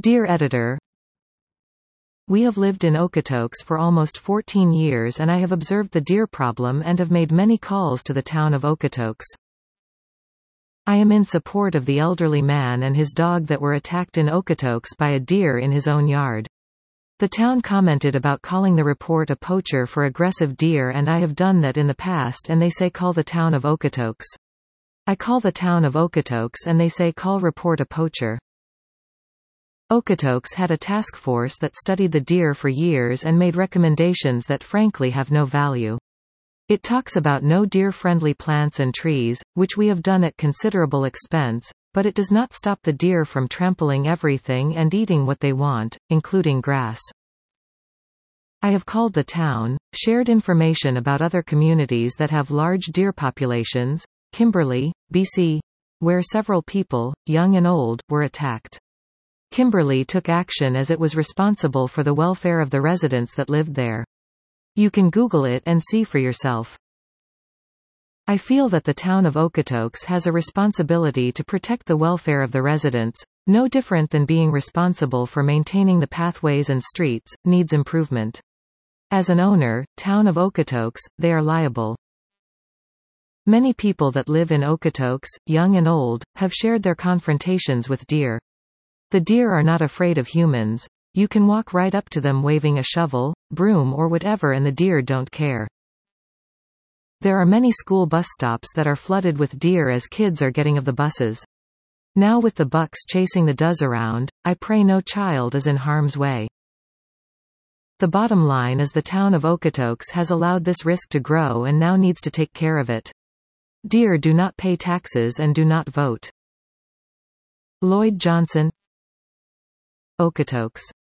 Dear editor, we have lived in Okotoks for almost 14 years and I have observed the deer problem and have made many calls to the town of Okotoks. I am in support of the elderly man and his dog that were attacked in Okotoks by a deer in his own yard. The town commented about calling the report a poacher for aggressive deer, and I have done that in the past, and they say call the town of Okotoks. I call the town of Okotoks and they say call report a poacher. Okotoks had a task force that studied the deer for years and made recommendations that frankly have no value. It talks about no deer-friendly plants and trees, which we have done at considerable expense, but it does not stop the deer from trampling everything and eating what they want, including grass. I have called the town, shared information about other communities that have large deer populations, Kimberley, BC, where several people, young and old, were attacked. Kimberley took action as it was responsible for the welfare of the residents that lived there. You can Google it and see for yourself. I feel that the town of Okotoks has a responsibility to protect the welfare of the residents, no different than being responsible for maintaining the pathways and streets, needs improvement. As an owner, town of Okotoks, they are liable. Many people that live in Okotoks, young and old, have shared their confrontations with deer. The deer are not afraid of humans. You can walk right up to them waving a shovel, broom or whatever and the deer don't care. There are many school bus stops that are flooded with deer as kids are getting off the buses. Now with the bucks chasing the does around, I pray no child is in harm's way. The bottom line is the town of Okotoks has allowed this risk to grow and now needs to take care of it. Deer do not pay taxes and do not vote. Lloyd Johnson, Okotoks.